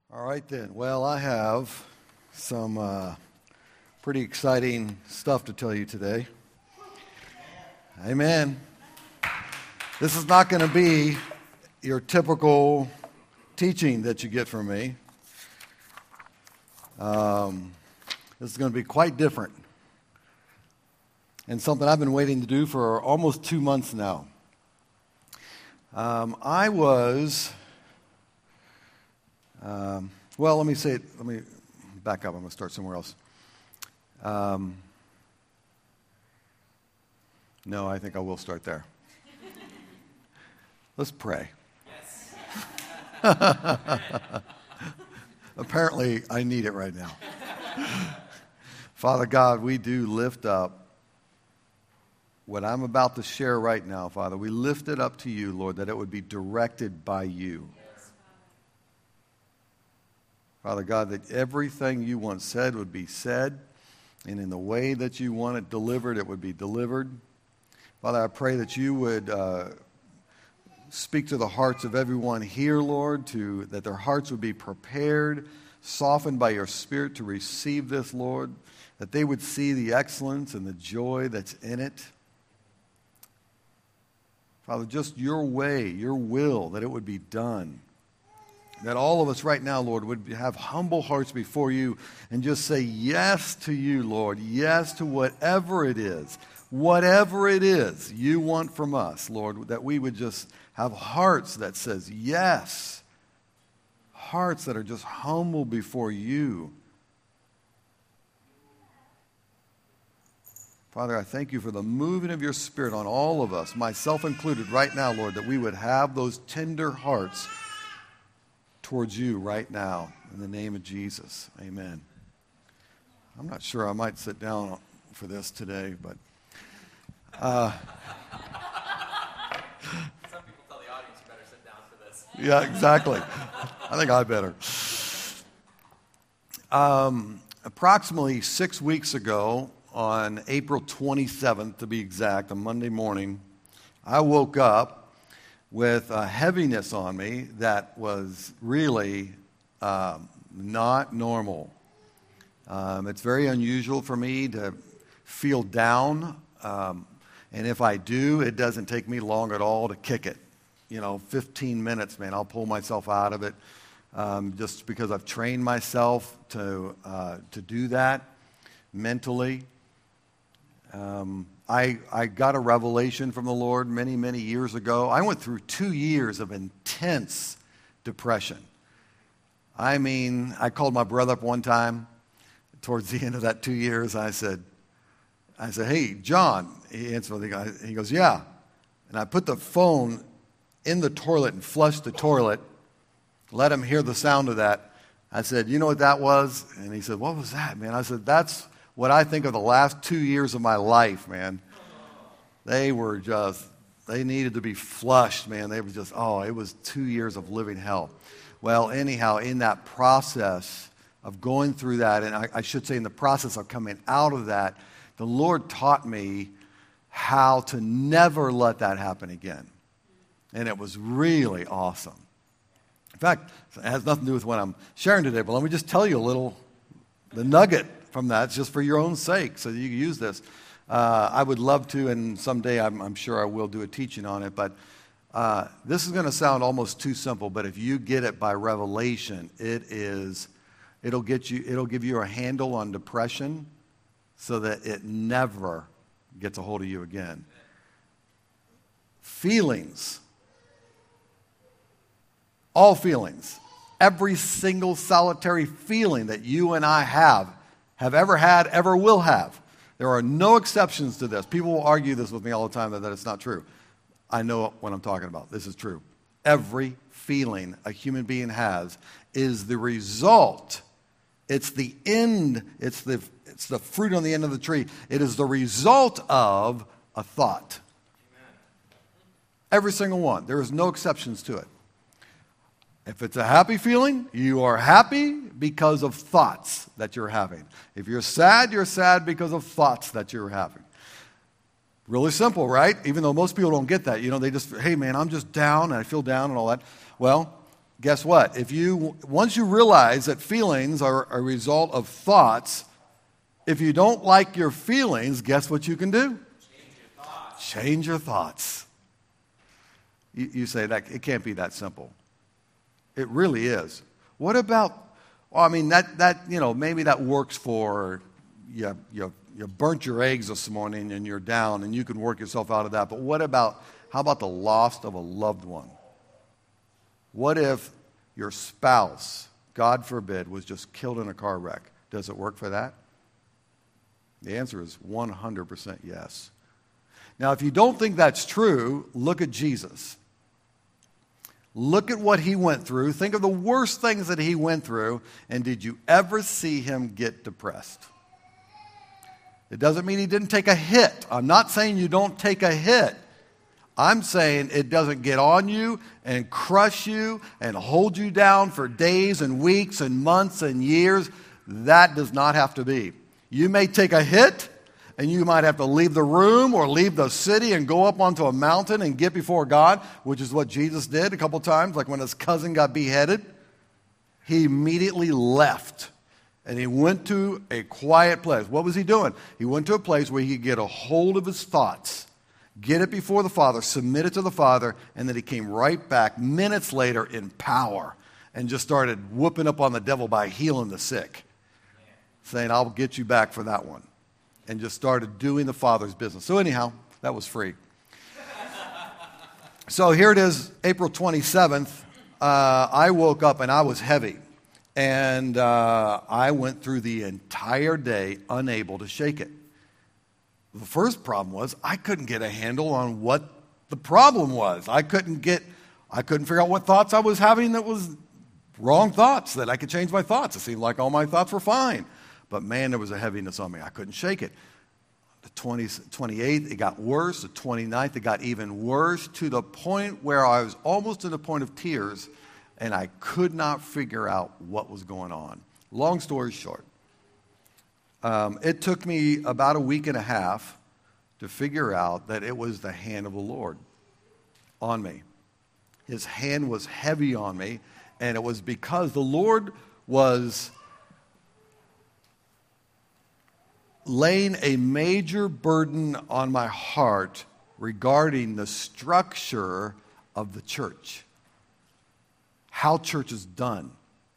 All right then. Well, I have some pretty exciting stuff to tell you today. Amen. This is not going to be your typical teaching that you get from me. This is going to be quite different. And something I've been waiting to do for almost 2 months now. Let me back up. I'm going to start somewhere else. No, I think I will start there. Let's pray. Yes. Apparently, I need it right now. Father God, we do lift up what I'm about to share right now, Father. We lift it up to you, Lord, that it would be directed by you. Father God, that everything you want said would be said, and in the way that you want it delivered, it would be delivered. Father, I pray that you would speak to the hearts of everyone here, Lord, that their hearts would be prepared, softened by your Spirit to receive this, Lord, that they would see the excellence and the joy that's in it. Father, just your way, your will, that it would be done. That all of us right now, Lord, would have humble hearts before you and just say yes to you, Lord. Yes to whatever it is you want from us, Lord, that we would just have hearts that says yes. Hearts that are just humble before you. Father, I thank you for the moving of your Spirit on all of us, myself included right now, Lord, that we would have those tender hearts towards you right now, in the name of Jesus. Amen. I'm not sure I might sit down for this today, but some people tell the audience you better sit down for this. Yeah, exactly. I think I better. Approximately 6 weeks ago, on April 27th, to be exact, on Monday morning, I woke up with a heaviness on me that was really not normal. It's very unusual for me to feel down, and if I do, it doesn't take me long at all to kick it. 15 minutes, man, I'll pull myself out of it, just because I've trained myself to do that mentally. I got a revelation from the Lord many, many years ago. I went through 2 years of intense depression. I mean, I called my brother up one time towards the end of that 2 years. I said, "Hey, John." He answered the guy. He goes, "Yeah." And I put the phone in the toilet and flushed the toilet, let him hear the sound of that. I said, "You know what that was?" And he said, "What was that, man?" I said, "That's what I think of the last 2 years of my life, man." They needed to be flushed, man. They were just, it was 2 years of living hell. Well, anyhow, in that process of going through that, and I should say in the process of coming out of that, the Lord taught me how to never let that happen again. And it was really awesome. In fact, it has nothing to do with what I'm sharing today, but let me just tell you the nugget from that, just for your own sake, so that you can use this. I would love to, and someday I'm sure I will do a teaching on it, but this is going to sound almost too simple, but if you get it by revelation, it'll give you a handle on depression so that it never gets a hold of you again. Feelings. All feelings. Every single solitary feeling that you and I have ever had, ever will have. There are no exceptions to this. People will argue this with me all the time that it's not true. I know what I'm talking about. This is true. Every feeling a human being has is the result. It's the end. It's the fruit on the end of the tree. It is the result of a thought. Amen. Every single one. There is no exceptions to it. If it's a happy feeling, you are happy because of thoughts that you're having. If you're sad because of thoughts that you're having. Really simple, right? Even though most people don't get that. They just, "Hey, man, I'm just down and I feel down," and all that. Well, guess what? Once you realize that feelings are a result of thoughts, if you don't like your feelings, guess what you can do? Change your thoughts. You say that it can't be that simple. It really is. What about? Well, I mean that maybe that works for you burnt your eggs this morning and you're down and you can work yourself out of that. But how about the loss of a loved one? What if your spouse, God forbid, was just killed in a car wreck? Does it work for that? The answer is 100% yes. Now, if you don't think that's true, look at Jesus. Look at what he went through. Think of the worst things that he went through. And did you ever see him get depressed? It doesn't mean he didn't take a hit. I'm not saying you don't take a hit. I'm saying it doesn't get on you and crush you and hold you down for days and weeks and months and years. That does not have to be. You may take a hit, and you might have to leave the room or leave the city and go up onto a mountain and get before God, which is what Jesus did a couple times, like when his cousin got beheaded. He immediately left, and he went to a quiet place. What was he doing? He went to a place where he could get a hold of his thoughts, get it before the Father, submit it to the Father, and then he came right back minutes later in power and just started whooping up on the devil by healing the sick, saying, I'll get you back for that one. And just started doing the Father's business. So anyhow, that was free. So here it is, April 27th. I woke up and I was heavy. And I went through the entire day unable to shake it. The first problem was I couldn't get a handle on what the problem was. I couldn't figure out what thoughts I was having that was wrong thoughts, that I could change my thoughts. It seemed like all my thoughts were fine. But man, there was a heaviness on me. I couldn't shake it. The 28th, it got worse. The 29th, it got even worse, to the point where I was almost to the point of tears, and I could not figure out what was going on. Long story short, it took me about a week and a half to figure out that it was the hand of the Lord on me. His hand was heavy on me, and it was because the Lord was laying a major burden on my heart regarding the structure of the church, how church is done.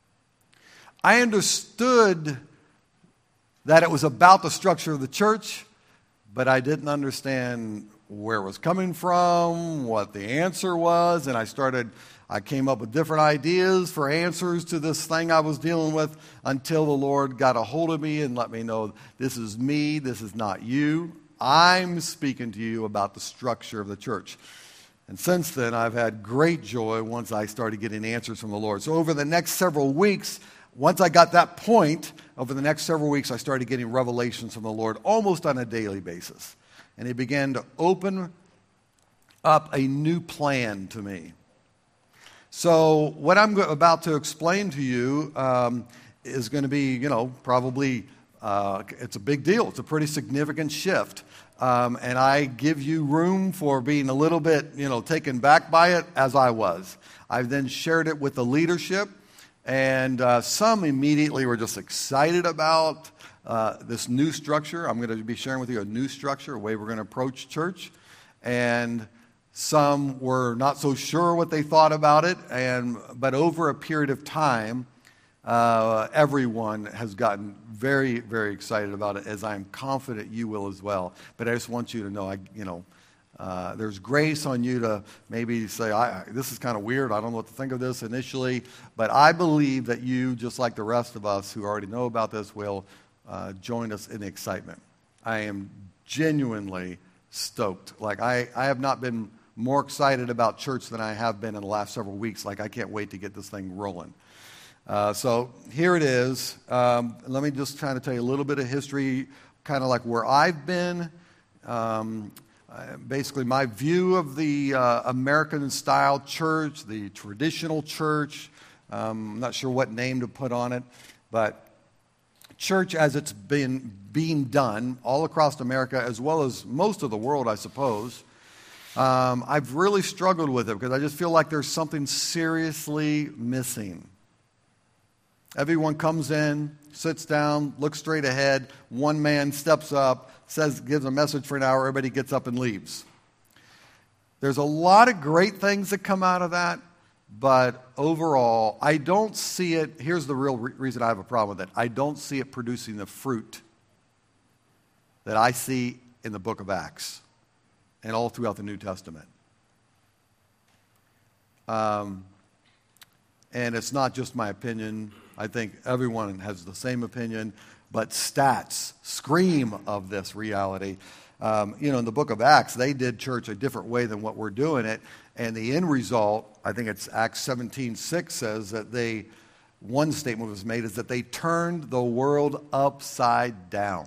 I understood that it was about the structure of the church, but I didn't understand where it was coming from, what the answer was, and I came up with different ideas for answers to this thing I was dealing with until the Lord got a hold of me and let me know, this is me, this is not you. I'm speaking to you about the structure of the church. And since then, I've had great joy once I started getting answers from the Lord. So over the next several weeks, once I got that point, over the next several weeks, I started getting revelations from the Lord almost on a daily basis. And he began to open up a new plan to me. So what I'm about to explain to you is going to be, probably it's a big deal. It's a pretty significant shift. And I give you room for being a little bit, taken back by it, as I was. I then shared it with the leadership, and some immediately were just excited about this new structure. I'm going to be sharing with you a new structure, a way we're going to approach church. And some were not so sure what they thought about it, but over a period of time, everyone has gotten very, very excited about it, as I'm confident you will as well. But I just want you to know, there's grace on you to maybe say, this is kind of weird, I don't know what to think of this initially, but I believe that you, just like the rest of us who already know about this, will join us in the excitement. I am genuinely stoked. Like, I have not been more excited about church than I have been in the last several weeks. Like, I can't wait to get this thing rolling. So here it is. Let me just kind of tell you a little bit of history, kind of like where I've been. Basically, my view of the American-style church, the traditional church. I'm not sure what name to put on it, but church as it's been being done all across America, as well as most of the world, I suppose. I've really struggled with it because I just feel like there's something seriously missing. Everyone comes in, sits down, looks straight ahead. One man steps up, gives a message for an hour. Everybody gets up and leaves. There's a lot of great things that come out of that, but overall, I don't see it. Here's the real reason I have a problem with it. I don't see it producing the fruit that I see in the book of Acts and all throughout the New Testament. And it's not just my opinion. I think everyone has the same opinion, but stats scream of this reality. In the book of Acts, they did church a different way than what we're doing it. And the end result, I think it's Acts 17:6 says that one statement was made is that they turned the world upside down.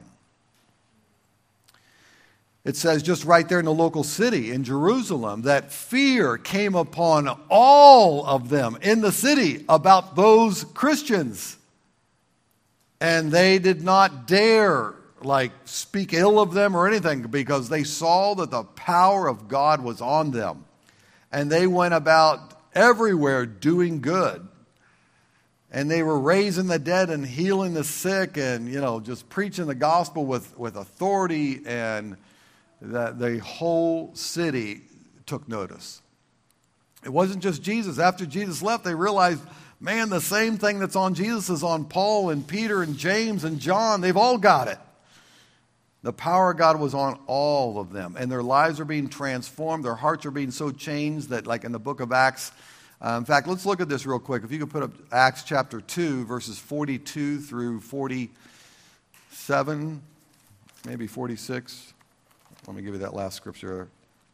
It says just right there in the local city in Jerusalem that fear came upon all of them in the city about those Christians. And they did not dare speak ill of them or anything because they saw that the power of God was on them. And they went about everywhere doing good. And they were raising the dead and healing the sick and, just preaching the gospel with authority, and the whole city took notice. It wasn't just Jesus. After Jesus left, they realized, man, the same thing that's on Jesus is on Paul and Peter and James and John. They've all got it. The power of God was on all of them, and their lives are being transformed. Their hearts are being so changed that, like in the book of Acts, in fact, let's look at this real quick. If you could put up Acts chapter 2, verses 42 through 47, maybe 46. Let me give you that last scripture.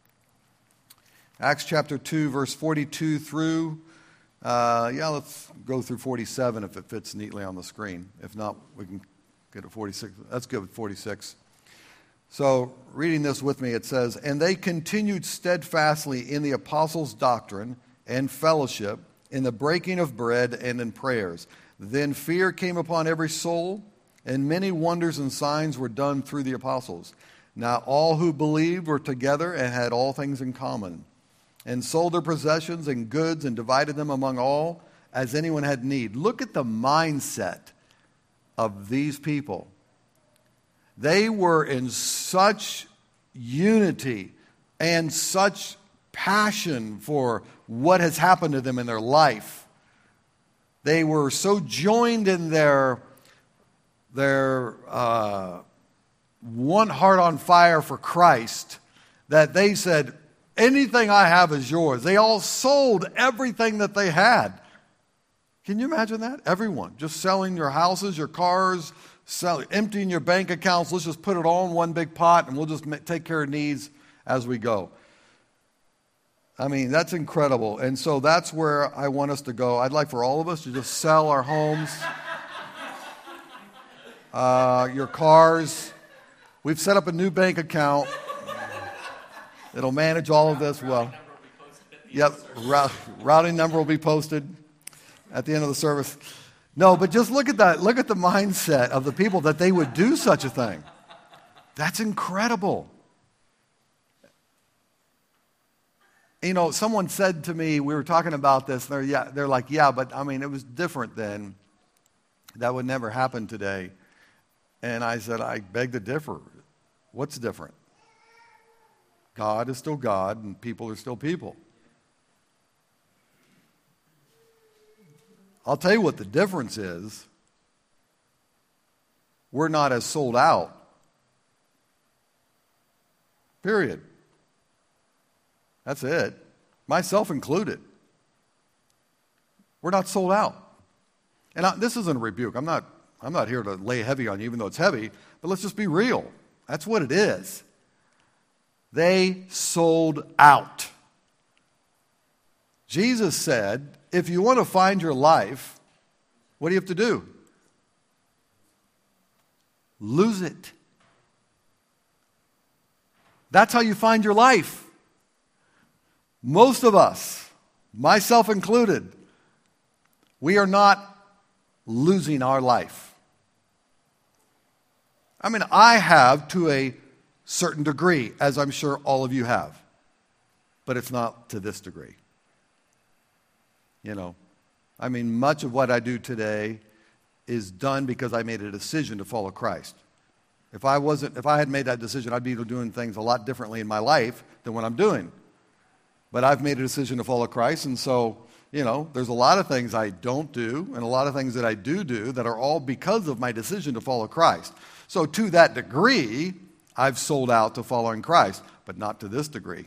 Acts chapter 2, verse 42 through, let's go through 47 if it fits neatly on the screen. If not, we can get to 46. Let's go with 46. So, reading this with me, it says, "And they continued steadfastly in the apostles' doctrine and fellowship, in the breaking of bread and in prayers. Then fear came upon every soul, and many wonders and signs were done through the apostles. Now all who believed were together and had all things in common, and sold their possessions and goods and divided them among all, as anyone had need." Look at the mindset of these people. They were in such unity and such passion for what has happened to them in their life. They were so joined in their one heart on fire for Christ that they said, anything I have is yours. They all sold everything that they had. Can you imagine that? Everyone just selling your houses, your cars, emptying your bank accounts. Let's just put it all in one big pot and we'll just take care of needs as we go. I mean, that's incredible. And so that's where I want us to go. I'd like for all of us to just sell our homes, your cars. We've set up a new bank account. It'll manage all of this well. Yep, routing number will be posted at the end of the service. No, but just look at that. Look at the mindset of the people that they would do such a thing. That's incredible. Someone said to me, we were talking about this, and they're like, but I mean, it was different then. That would never happen today. And I said, I beg to differ. What's different? God is still God, and people are still people. I'll tell you what the difference is. We're not as sold out. Period. That's it. Myself included. We're not sold out. And this isn't a rebuke. I'm not here to lay heavy on you, even though it's heavy, but let's just be real. That's what it is. They sold out. Jesus said, if you want to find your life, what do you have to do? Lose it. That's how you find your life. Most of us, myself included, we are not losing our life. I mean, I have to a certain degree, as I'm sure all of you have. but it's not to this degree. I mean, much of what I do today is done because I made a decision to follow Christ. If I had made that decision, I'd be doing things a lot differently in my life than what I'm doing. But I've made a decision to follow Christ, and so, there's a lot of things I don't do and a lot of things that I do that are all because of my decision to follow Christ. So to that degree, I've sold out to following Christ, but not to this degree.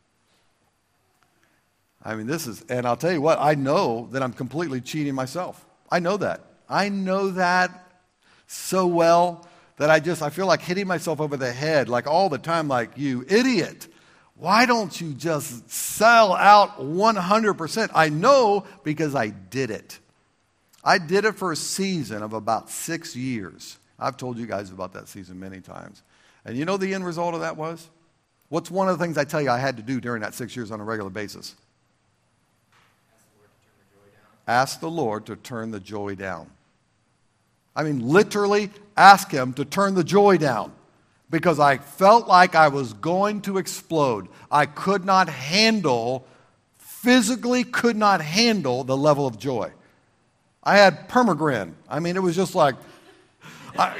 I mean, and I'll tell you what, I know that I'm completely cheating myself. I know that. I know that so well that I feel like hitting myself over the head, like all the time, like, you idiot. Why don't you just sell out 100%? I know because I did it. I did it for a season of about 6 years. I've told you guys about that season many times. And you know the end result of that was? What's one of the things I tell you I had to do during that 6 years on a regular basis? Ask the Lord to turn the joy down. I mean, literally ask Him to turn the joy down. Because I felt like I was going to explode. I physically could not handle the level of joy. I had permagrin. I mean, it was just like, I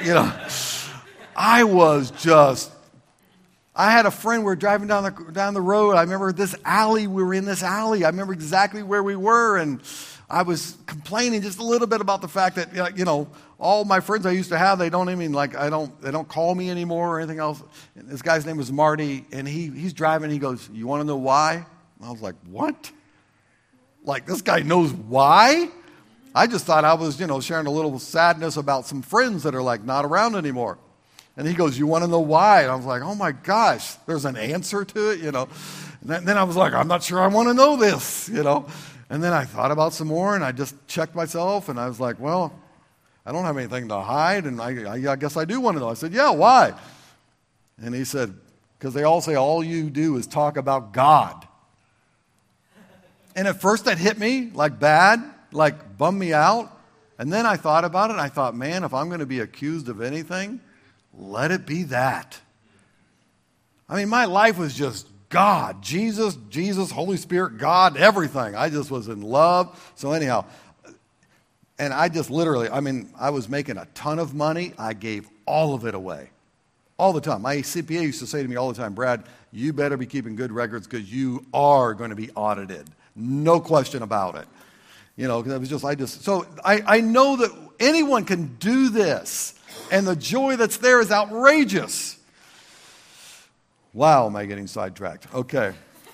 had a friend, we were driving down the road. I remember we were in this alley. I remember exactly where we were, and I was complaining just a little bit about the fact that, all my friends I used to have, they don't call me anymore or anything else. And this guy's name was Marty, and he's driving, he goes, "You want to know why?" And I was like, "What? Like, this guy knows why?" I just thought I was, sharing a little sadness about some friends that are not around anymore. And he goes, "You want to know why?" And I was like, "Oh my gosh, there's an answer to it, And then I was like, "I'm not sure I want to know this, And then I thought about some more, and I just checked myself, and I was like, well, I don't have anything to hide, and I guess I do want to know. I said, "Yeah, why?" And he said, "Because they all say all you do is talk about God." And at first that hit me bad, bummed me out. And then I thought about it, and I thought, man, if I'm going to be accused of anything, let it be that. I mean, my life was just God, Jesus, Holy Spirit, God, everything. I just was in love. So anyhow, and I just literally, I was making a ton of money. I gave all of it away. All the time. My CPA used to say to me all the time, "Brad, you better be keeping good records because you are going to be audited. No question about it." Because it was so I know that anyone can do this. And the joy that's there is outrageous. Wow, am I getting sidetracked? Okay.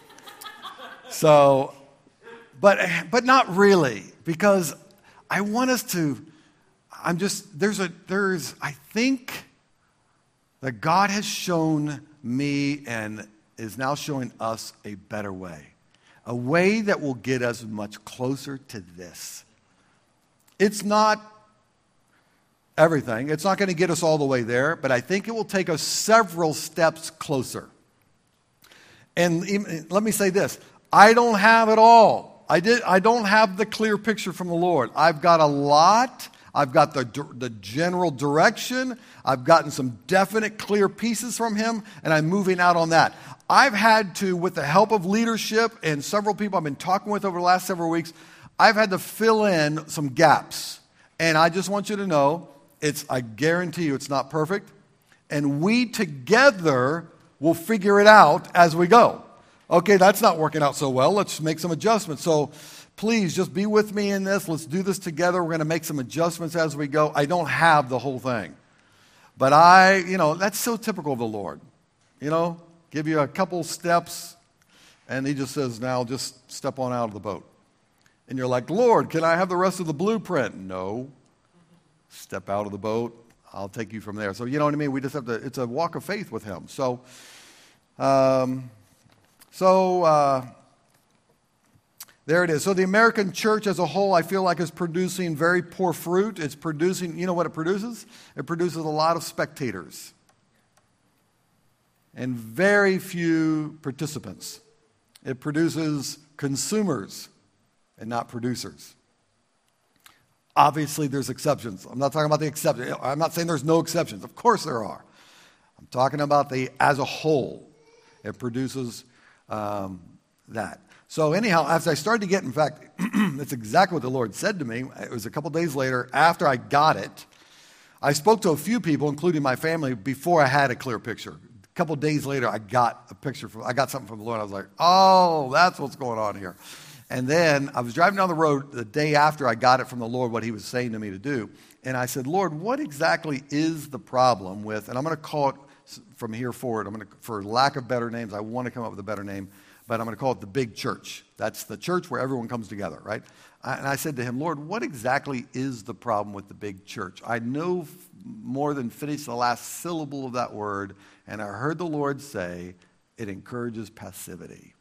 So, but not really, because I want us to, I think that God has shown me and is now showing us a better way. A way that will get us much closer to this. It's not everything. It's not going to get us all the way there, but I think it will take us several steps closer. And let me say this. I don't have it all. I don't have the clear picture from the Lord. I've got a lot. I've got the general direction. I've gotten some definite clear pieces from Him, and I'm moving out on that. I've had to, with the help of leadership and several people I've been talking with over the last several weeks, I've had to fill in some gaps. And I just want you to know, I guarantee you it's not perfect. And we together will figure it out as we go. Okay, that's not working out so well. Let's make some adjustments. So please just be with me in this. Let's do this together. We're going to make some adjustments as we go. I don't have the whole thing. But that's so typical of the Lord. Give you a couple steps, and He just says, now just step on out of the boat. And you're like, "Lord, can I have the rest of the blueprint?" No. Step out of the boat. I'll take you from there. So you know what I mean? We just have to, it's a walk of faith with Him. So, there it is. So the American church as a whole, I feel like, is producing very poor fruit. It's producing, you know what it produces? It produces a lot of spectators and very few participants. It produces consumers and not producers. Obviously, there's exceptions. I'm not talking about the exceptions. I'm not saying there's no exceptions. Of course there are. I'm talking about as a whole. It produces that. So anyhow, as I started to get, in fact, that's exactly what the Lord said to me. It was a couple days later, after I got it, I spoke to a few people, including my family, before I had a clear picture. A couple days later, I got something from the Lord. I was like, oh, that's what's going on here. And then I was driving down the road the day after I got it from the Lord, what he was saying to me to do. And I said, Lord, what exactly is the problem with, and I'm going to call it from here forward, for lack of better names, I want to come up with a better name, but I'm going to call it the big church. That's the church where everyone comes together, right? And I said to him, Lord, what exactly is the problem with the big church? I know more than finish the last syllable of that word, and I heard the Lord say, it encourages passivity.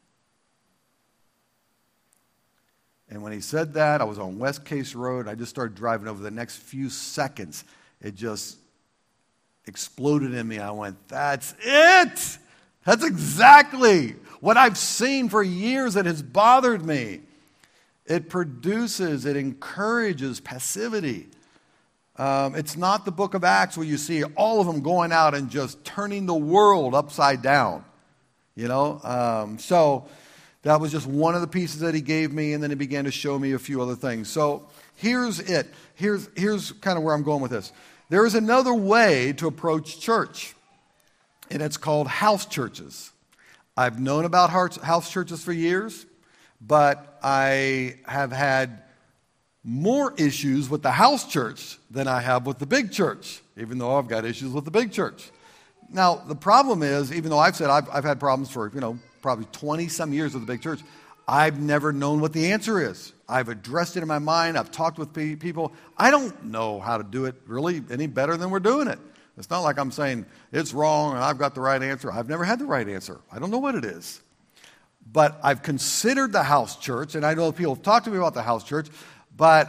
And when he said that, I was on West Case Road. I just started driving. Over the next few seconds, it just exploded in me. I went, that's it. That's exactly what I've seen for years that has bothered me. It encourages passivity. It's not the book of Acts where you see all of them going out and just turning the world upside down. So that was just one of the pieces that he gave me, and then he began to show me a few other things. So here's it. Here's kind of where I'm going with this. There is another way to approach church, and it's called house churches. I've known about house churches for years, but I have had more issues with the house church than I have with the big church, even though I've got issues with the big church. Now, the problem is, even though I've said I've had problems for, probably 20-some years with the big church, I've never known what the answer is. I've addressed it in my mind. I've talked with people. I don't know how to do it really any better than we're doing it. It's not like I'm saying it's wrong and I've got the right answer. I've never had the right answer. I don't know what it is. But I've considered the house church, and I know people have talked to me about the house church, but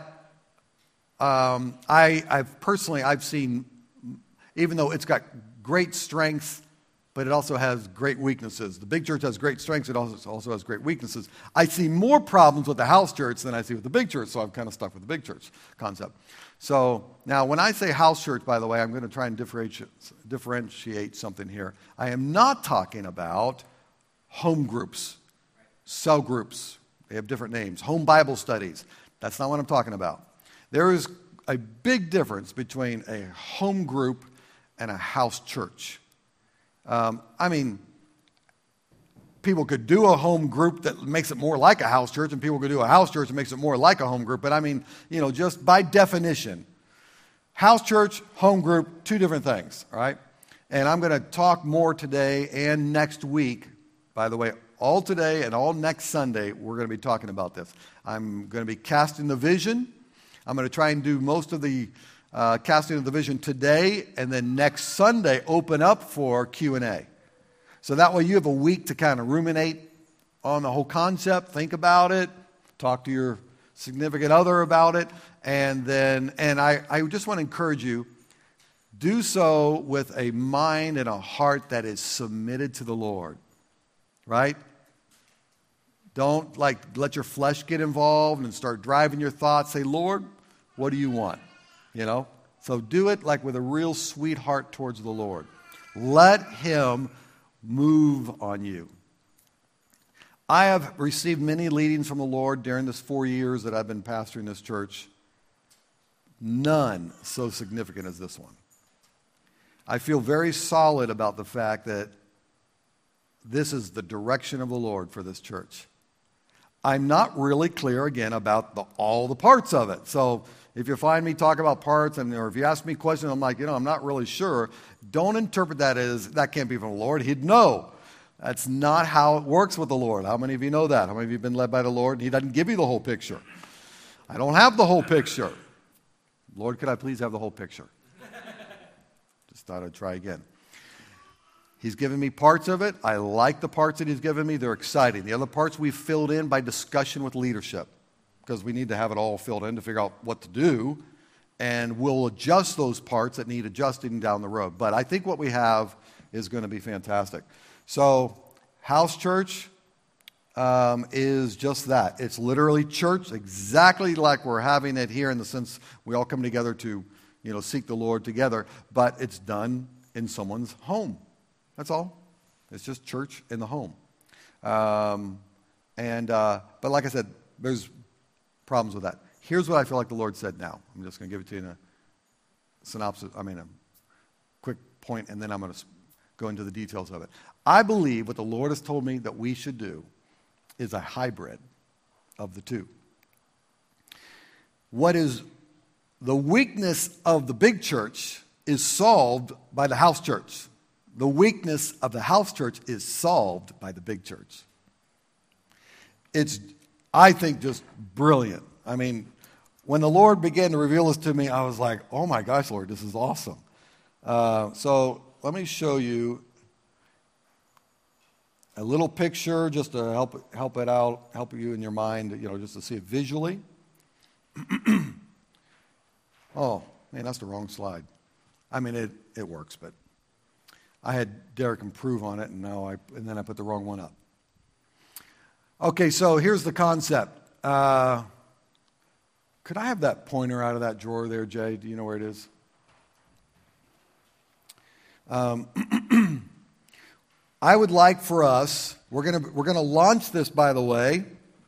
I've seen, even though it's got great strengths, but it also has great weaknesses. The big church has great strengths. It also has great weaknesses. I see more problems with the house church than I see with the big church, so I'm kind of stuck with the big church concept. So now when I say house church, by the way, I'm going to try and differentiate something here. I am not talking about home groups, cell groups. They have different names. Home Bible studies. That's not what I'm talking about. There is a big difference between a home group and a house church. People could do a home group that makes it more like a house church, and people could do a house church that makes it more like a home group. But just by definition, house church, home group, two different things, all right? And I'm going to talk more today and next week. By the way, all today and all next Sunday, we're going to be talking about this. I'm going to be casting the vision. I'm going to try and do most of the casting of the vision today, and then next Sunday open up for Q&A. So that way you have a week to kind of ruminate on the whole concept, think about it, talk to your significant other about it, and I just want to encourage you, do so with a mind and a heart that is submitted to the Lord, right? Don't let your flesh get involved and start driving your thoughts. Say, Lord, what do you want? So do it with a real sweet heart towards the Lord. Let him move on you. I have received many leadings from the Lord during this 4 years that I've been pastoring this church. None so significant as this one. I feel very solid about the fact that this is the direction of the Lord for this church. I'm not really clear, again, about all the parts of it. So if you find me talk about parts, or if you ask me questions, I'm like, I'm not really sure. Don't interpret that as, that can't be from the Lord. He'd know. That's not how it works with the Lord. How many of you know that? How many of you have been led by the Lord? He doesn't give you the whole picture. I don't have the whole picture. Lord, could I please have the whole picture? Just thought I'd try again. He's given me parts of it. I like the parts that he's given me. They're exciting. The other parts we've filled in by discussion with leadership, because we need to have it all filled in to figure out what to do, and we'll adjust those parts that need adjusting down the road. But I think what we have is going to be fantastic. So house church is just that. It's literally church, exactly like we're having it here in the sense we all come together to seek the Lord together, but it's done in someone's home. That's all. It's just church in the home. But like I said, there's problems with that. Here's what I feel like the Lord said now. I'm just going to give it to you in a synopsis, a quick point, and then I'm going to go into the details of it. I believe what the Lord has told me that we should do is a hybrid of the two. What is the weakness of the big church is solved by the house church. The weakness of the house church is solved by the big church. It's, I think, just brilliant. I mean, when the Lord began to reveal this to me, I was like, oh my gosh, Lord, this is awesome. So let me show you a little picture just to help it out, help you in your mind, just to see it visually. Oh, man, that's the wrong slide. I mean, it works, but I had Derek improve on it, and then I put the wrong one up. Okay, so here's the concept. Could I have that pointer out of that drawer there, Jay? Do you know where it is? I would like for us, we're gonna launch this, by the way,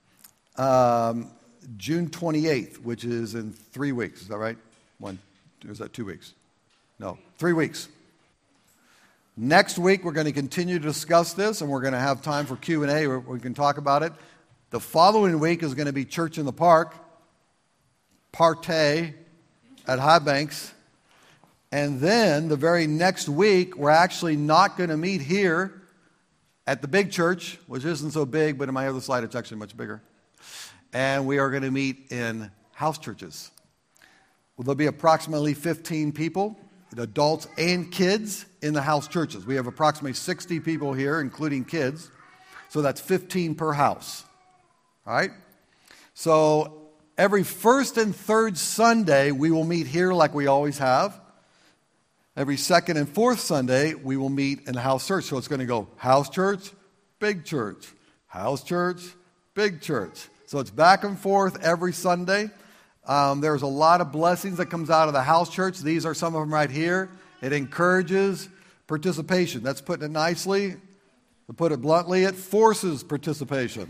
June 28th, which is in 3 weeks. Is that right? Is that 2 weeks? No, 3 weeks. Next week, we're going to continue to discuss this, and we're going to have time for Q&A where we can talk about it. The following week is going to be Church in the Park, Partay at High Banks. And then the very next week, we're actually not going to meet here at the big church, which isn't so big, but in my other slide, it's actually much bigger. And we are going to meet in house churches. Well, there'll be approximately 15 people, adults and kids, in the house churches. We have approximately 60 people here, including kids. So that's 15 per house. All right? So every first and third Sunday, we will meet here like we always have. Every second and fourth Sunday, we will meet in the house church. So it's going to go house church, big church, house church, big church. So it's back and forth every Sunday. There's a lot of blessings that comes out of the house church. These are some of them right here. It encourages participation. That's putting it nicely. To put it bluntly, it forces participation.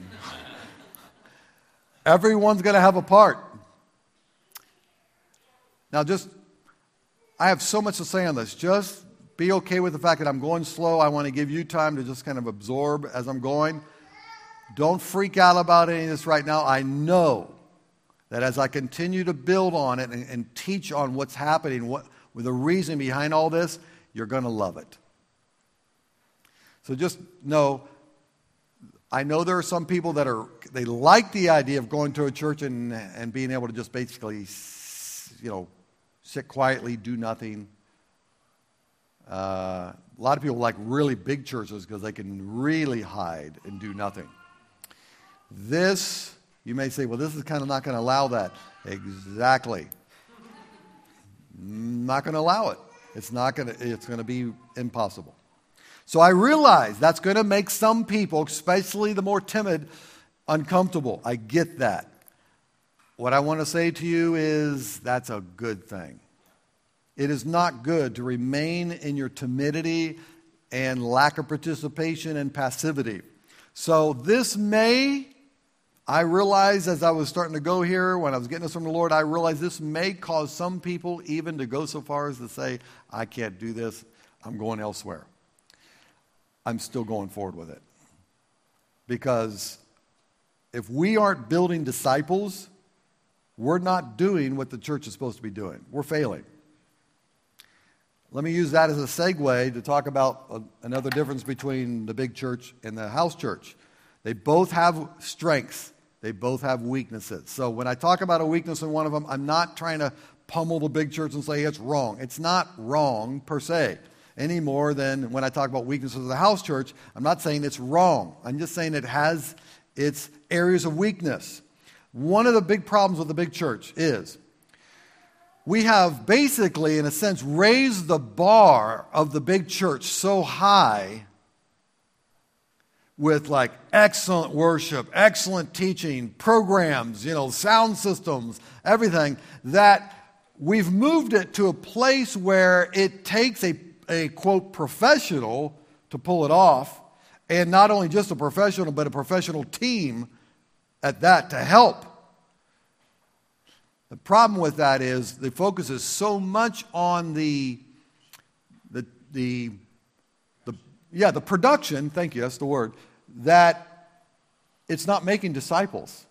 Everyone's going to have a part. Now I have so much to say on this. Just be okay with the fact that I'm going slow. I want to give you time to just kind of absorb as I'm going. Don't freak out about any of this right now. I know that as I continue to build on it and teach on what's happening, with the reason behind all this, you're going to love it. So just know, I know there are some people that they like the idea of going to a church and being able to just basically, sit quietly, do nothing. A lot of people like really big churches because they can really hide and do nothing. This, you may say, well, this is kind of not going to allow that. Exactly. Not going to allow it. It's going to be impossible. So I realize that's going to make some people, especially the more timid, uncomfortable. I get that. What I want to say to you is that's a good thing. It is not good to remain in your timidity and lack of participation and passivity. So this I realized as I was starting to go here, when I was getting this from the Lord, I realized this may cause some people even to go so far as to say, I can't do this, I'm going elsewhere. I'm still going forward with it. Because if we aren't building disciples, we're not doing what the church is supposed to be doing. We're failing. Let me use that as a segue to talk about another difference between the big church and the house church. They both have strengths. They both have weaknesses. So when I talk about a weakness in one of them, I'm not trying to pummel the big church and say it's wrong. It's not wrong per se, any more than when I talk about weaknesses of the house church. I'm not saying it's wrong. I'm just saying it has its areas of weakness. One of the big problems with the big church is we have basically, in a sense, raised the bar of the big church so high with like excellent worship, excellent teaching, programs, sound systems, everything, that we've moved it to a place where it takes a quote, professional to pull it off, And not only just a professional, but a professional team at that to help. The problem with that is the focus is so much on the production, thank you, that's the word, that it's not making disciples.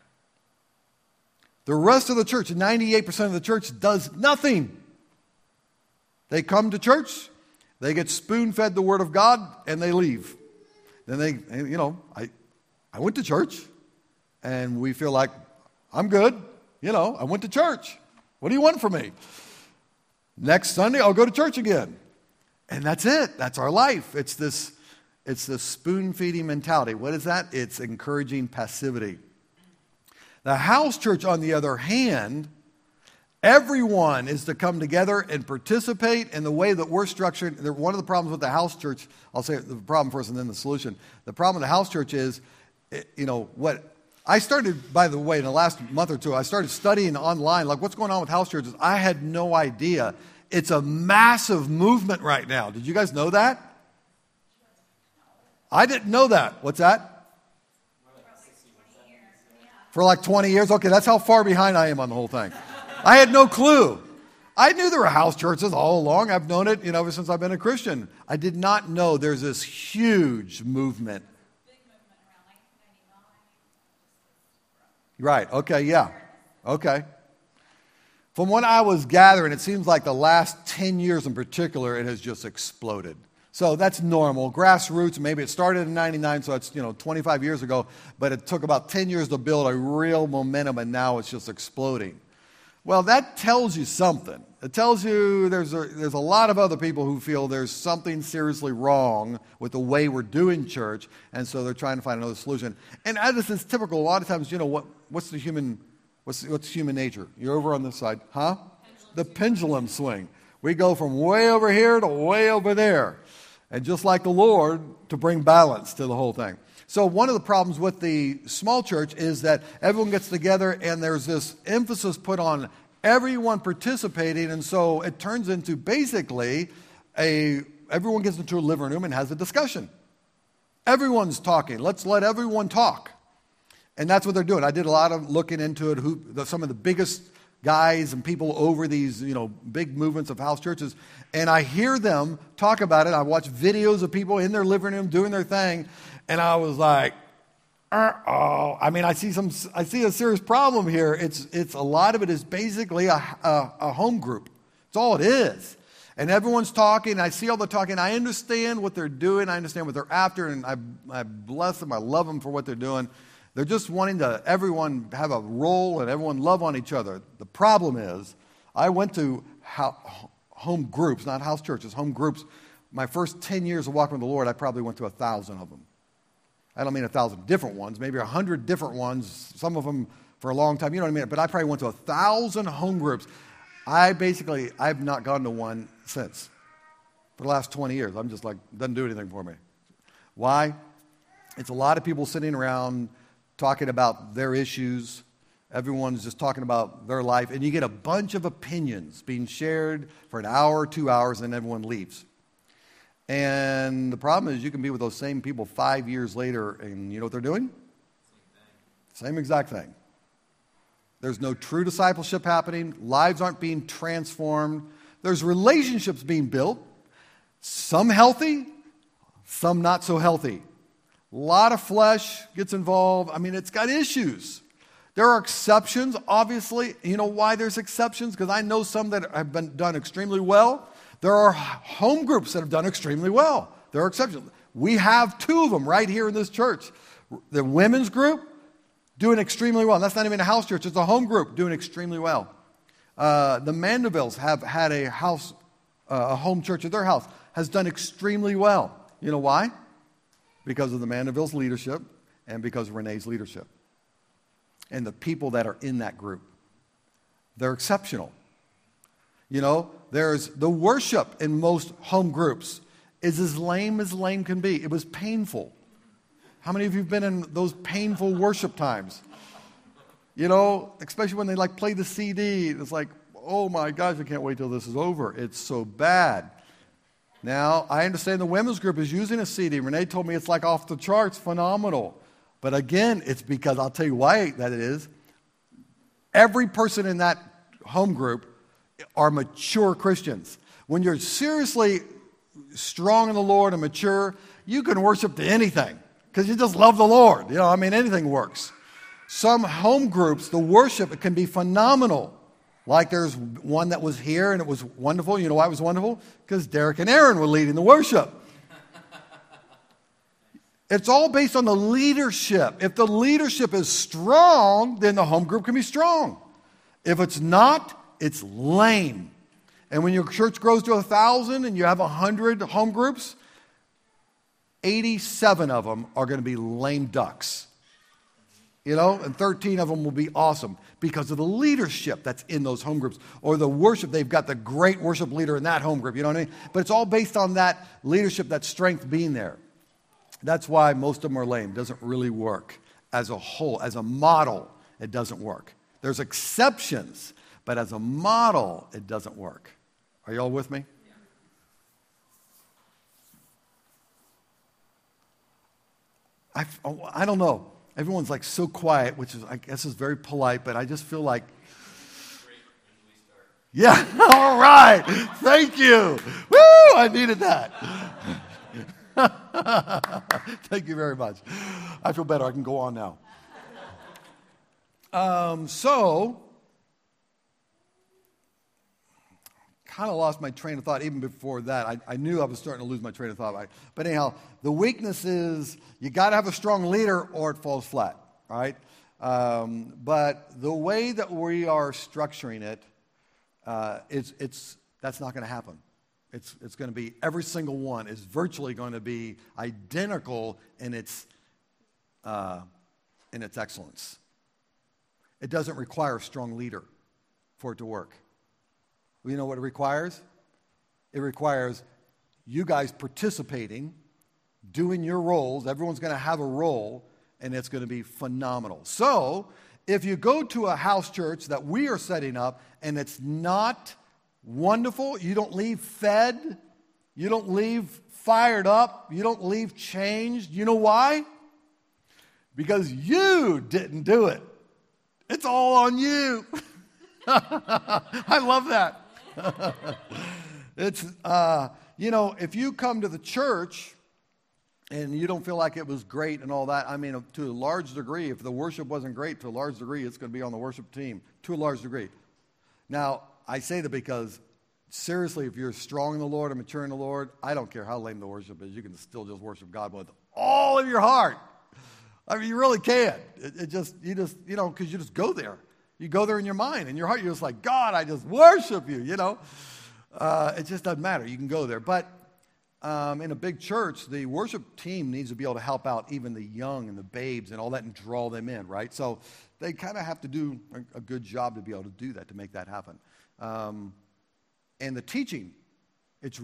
The rest of the church, 98% of the church, does nothing. They come to church, they get spoon-fed the Word of God, and they leave. Then I went to church, and we feel like, I'm good. I went to church. What do you want from me? Next Sunday, I'll go to church again. And that's it. That's our life. It's this spoon-feeding mentality. What is that? It's encouraging passivity. The house church, on the other hand, everyone is to come together and participate in the way that we're structured. One of the problems with the house church, I'll say the problem first and then the solution. The problem with the house church is, what I started, by the way, in the last month or two, I started studying online, like what's going on with house churches. I had no idea. It's a massive movement right now. Did you guys know that? I didn't know that. What's that? For like 20 years? Okay, that's how far behind I am on the whole thing. I had no clue. I knew there were house churches all along. I've known it, ever since I've been a Christian. I did not know there's this huge movement. Right, okay, yeah. Okay. From what I was gathering, it seems like the last 10 years in particular, it has just exploded. So that's normal. Grassroots, maybe it started in 99, so it's 25 years ago, but it took about 10 years to build a real momentum, and now it's just exploding. Well, that tells you something. It tells you there's a lot of other people who feel there's something seriously wrong with the way we're doing church, and so they're trying to find another solution. And as is typical, a lot of times, what's human nature? You're over on this side, huh? The pendulum swing. We go from way over here to way over there. And just like the Lord, to bring balance to the whole thing. So one of the problems with the small church is that everyone gets together and there's this emphasis put on everyone participating, and so it turns into basically everyone gets into a living room and has a discussion. Everyone's talking. Let's let everyone talk. And that's what they're doing. I did a lot of looking into it, some of the biggest guys and people over these, big movements of house churches, and I hear them talk about it. I watch videos of people in their living room doing their thing, and I was like, I see a serious problem here. It's a lot of it is basically a home group. That's all it is. And everyone's talking. I see all the talking. I understand what they're doing. I understand what they're after, and I bless them. I love them for what they're doing. They're just wanting everyone have a role and everyone love on each other. The problem is, I went to home groups, not house churches, home groups. My first 10 years of walking with the Lord, I probably went to 1,000 of them. I don't mean 1,000 different ones, maybe 100 different ones, some of them for a long time, you know what I mean? But I probably went to 1,000 home groups. I've not gone to one since. For the last 20 years, I'm just like, doesn't do anything for me. Why? It's a lot of people sitting around talking about their issues. Everyone's just talking about their life. And you get a bunch of opinions being shared for an hour, 2 hours, and everyone leaves. And the problem is you can be with those same people 5 years later, and you know what they're doing? Same exact thing. There's no true discipleship happening. Lives aren't being transformed. There's relationships being built. Some healthy, some not so healthy. A lot of flesh gets involved. It's got issues. There are exceptions, obviously. You know why there's exceptions? Because I know some that have done extremely well. There are home groups that have done extremely well. There are exceptions. We have 2 of them right here in this church. The women's group doing extremely well. And that's not even a house church. It's a home group doing extremely well. The Mandevilles have had a home church at their house, has done extremely well. You know why? Because of the Mandevilles' leadership and because of Renee's leadership. And the people that are in that group. They're exceptional. There's the worship in most home groups is as lame can be. It was painful. How many of you have been in those painful worship times? Especially when they play the CD. It's like, oh my gosh, I can't wait till this is over. It's so bad. Now, I understand the women's group is using a CD. Renee told me it's like off the charts, phenomenal. But again, it's because, I'll tell you why that it is. Every person in that home group are mature Christians. When you're seriously strong in the Lord and mature, you can worship to anything because you just love the Lord. Anything works. Some home groups, the worship, it can be phenomenal. Like there's one that was here and it was wonderful. You know why it was wonderful? Because Derek and Aaron were leading the worship. It's all based on the leadership. If the leadership is strong, then the home group can be strong. If it's not, it's lame. And when your church grows to 1,000 and you have 100 home groups, 87 of them are going to be lame ducks. And 13 of them will be awesome because of the leadership that's in those home groups or the worship. They've got the great worship leader in that home group, you know what I mean? But it's all based on that leadership, that strength being there. That's why most of them are lame. It doesn't really work as a whole. As a model, it doesn't work. There's exceptions, but as a model, it doesn't work. Are you all with me? I don't know. Everyone's like so quiet, which is, I guess, is very polite, but I just feel like, yeah, all right. Thank you. Woo, I needed that. Thank you very much. I feel better. I can go on now. Kind of lost my train of thought even before that. I knew I was starting to lose my train of thought. But anyhow, the weakness is you got to have a strong leader or it falls flat, right? But the way that we are structuring it, that's not going to happen. It's going to be, every single one is virtually going to be identical in its excellence. It doesn't require a strong leader for it to work. You know what it requires? It requires you guys participating, doing your roles. Everyone's going to have a role, and it's going to be phenomenal. So, if you go to a house church that we are setting up, and it's not wonderful, you don't leave fed, you don't leave fired up, you don't leave changed. You know why? Because you didn't do it. It's all on you. I love that. It's, if you come to the church and you don't feel like it was great and all that, to a large degree, if the worship wasn't great, to a large degree, it's going to be on the worship team, to a large degree. Now, I say that because, seriously, if you're strong in the Lord and mature in the Lord, I don't care how lame the worship is, you can still just worship God with all of your heart. You really can. Because you just go there. You go there in your mind, in your heart, you're just like, God, I just worship you, It just doesn't matter. You can go there. But in a big church, the worship team needs to be able to help out even the young and the babes and all that and draw them in, right? So they kind of have to do a good job to be able to do that, to make that happen. And the teaching, it's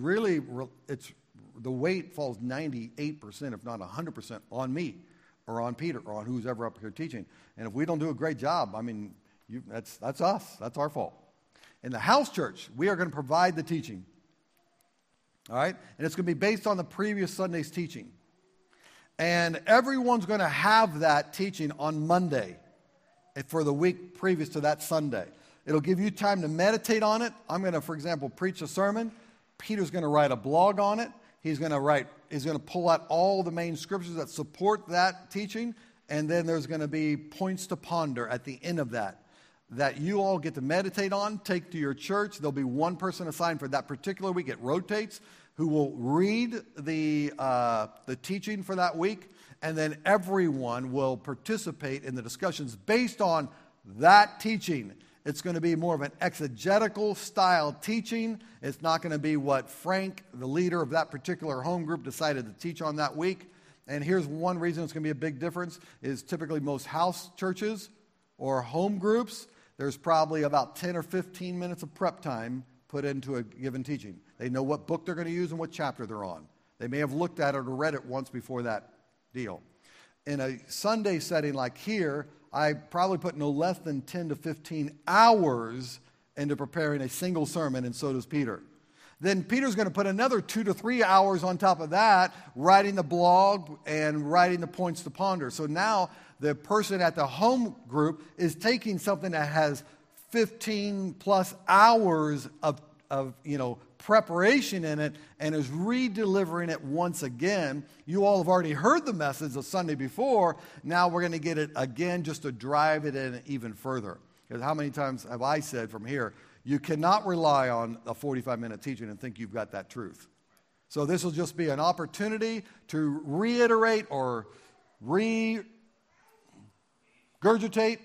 the weight falls 98%, if not 100%, on me or on Peter or on who's ever up here teaching. And if we don't do a great job, that's us. That's our fault. In the house church, we are going to provide the teaching. All right? And it's going to be based on the previous Sunday's teaching. And everyone's going to have that teaching on Monday for the week previous to that Sunday. It'll give you time to meditate on it. I'm going to, for example, preach a sermon. Peter's going to write a blog on it. He's going to pull out all the main scriptures that support that teaching. And then there's going to be points to ponder at the end of that you all get to meditate on, take to your church. There'll be one person assigned for that particular week. It rotates, who will read the teaching for that week, and then everyone will participate in the discussions based on that teaching. It's going to be more of an exegetical style teaching. It's not going to be what Frank, the leader of that particular home group, decided to teach on that week. And here's one reason it's going to be a big difference is typically most house churches or home groups, there's probably about 10 or 15 minutes of prep time put into a given teaching. They know what book they're going to use and what chapter they're on. They may have looked at it or read it once before that deal. In a Sunday setting like here, I probably put no less than 10 to 15 hours into preparing a single sermon, and so does Peter. Then Peter's going to put another 2 to 3 hours on top of that, writing the blog and writing the points to ponder. So now the person at the home group is taking something that has 15 plus hours of preparation in it and is re-delivering it once again. You all have already heard the message the Sunday before. Now we're going to get it again just to drive it in even further. Because how many times have I said from here, you cannot rely on a 45-minute teaching and think you've got that truth. So this will just be an opportunity to reiterate or regurgitate.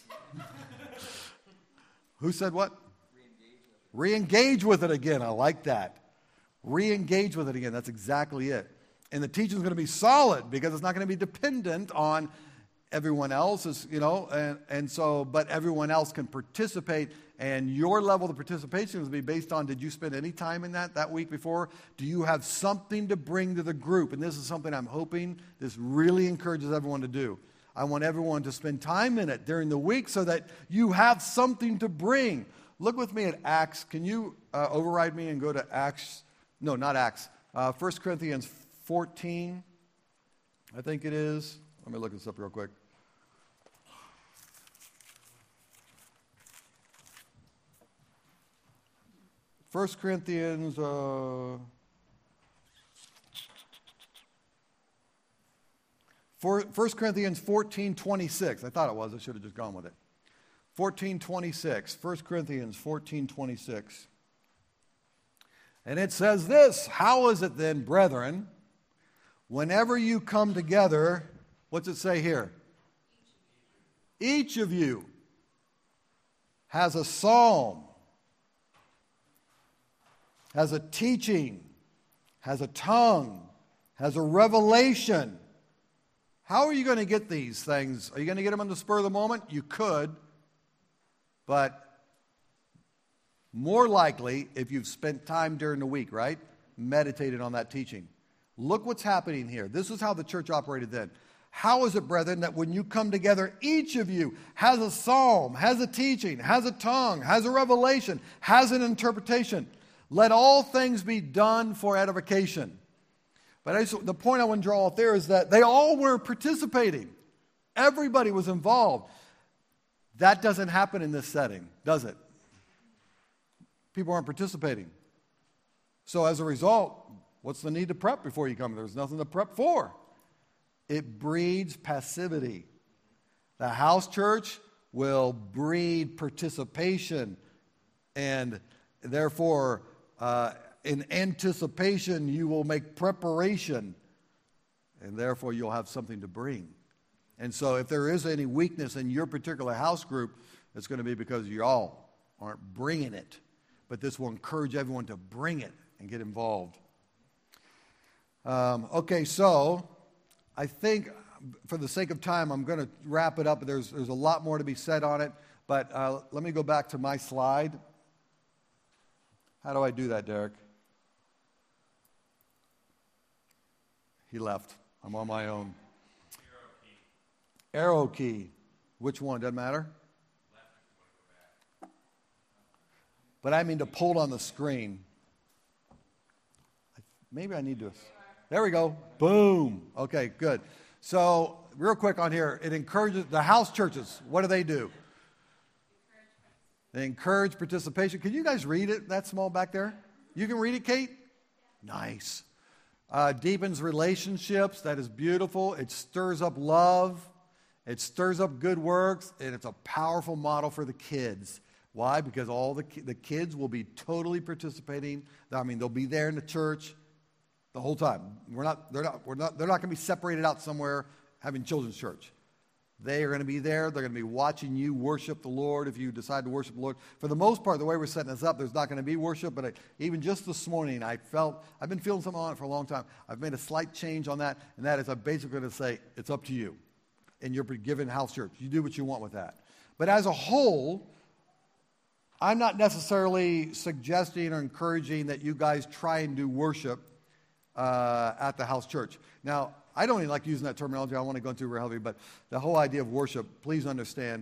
Who said what? Re-engage with it again. I like that. Re-engage with it again. That's exactly it. And the teaching is going to be solid because it's not going to be dependent on everyone else, but everyone else can participate, and your level of participation will be based on, did you spend any time in that week before? Do you have something to bring to the group? And this is something I'm hoping this really encourages everyone to do. I want everyone to spend time in it during the week so that you have something to bring. Look with me at Acts. Can you override me and go to Acts? No, not Acts. 1 Corinthians 14, I think it is. Let me look this up real quick. First Corinthians, 1 Corinthians 14:26. I thought it was. I should have just gone with it. 14:26. 1 Corinthians 14:26. And it says this: how is it then, brethren, whenever you come together, what's it say here? Each of you has a psalm, has a teaching, has a tongue, has a revelation. How are you going to get these things? Are you going to get them on the spur of the moment? You could, but more likely if you've spent time during the week, right? Meditated on that teaching. Look what's happening here. This is how the church operated then. How is it, brethren, that when you come together, each of you has a psalm, has a teaching, has a tongue, has a revelation, has an interpretation? Let all things be done for edification. But the point I want to draw out there is that they all were participating. Everybody was involved. That doesn't happen in this setting, does it? People aren't participating. So as a result, what's the need to prep before you come? There's nothing to prep for. It breeds passivity. The house church will breed participation, and therefore, in anticipation, you will make preparation, and therefore you'll have something to bring. And so if there is any weakness in your particular house group, it's going to be because y'all aren't bringing it. But this will encourage everyone to bring it and get involved. Okay, so I think for the sake of time, I'm going to wrap it up. There's a lot more to be said on it, but let me go back to my slide. How do I do that, Derek? He left. I'm on my own. Arrow key. Which one? Doesn't matter? But I mean to pull it on the screen. Maybe I need to. There we go. Boom. Okay, good. So, real quick on here, it encourages the house churches. What do? They encourage participation. Can you guys read it that small back there? You can read it, Kate? Nice. Deepens relationships. That is beautiful. It stirs up love. It stirs up good works. And it's a powerful model for the kids. Why? Because all the kids will be totally participating. I mean, they'll be there in the church the whole time. They're not going to be separated out somewhere having children's church. They are going to be there. They're going to be watching you worship the Lord if you decide to worship the Lord. For the most part, the way we're setting this up, there's not going to be worship. But even just this morning, I've been feeling something on it for a long time. I've made a slight change on that, and that is I'm basically going to say, it's up to you. And you're given house church. You do what you want with that. But as a whole, I'm not necessarily suggesting or encouraging that you guys try and do worship at the house church. Now, I don't even like using that terminology. I don't want to go into it real heavy, but the whole idea of worship, please understand,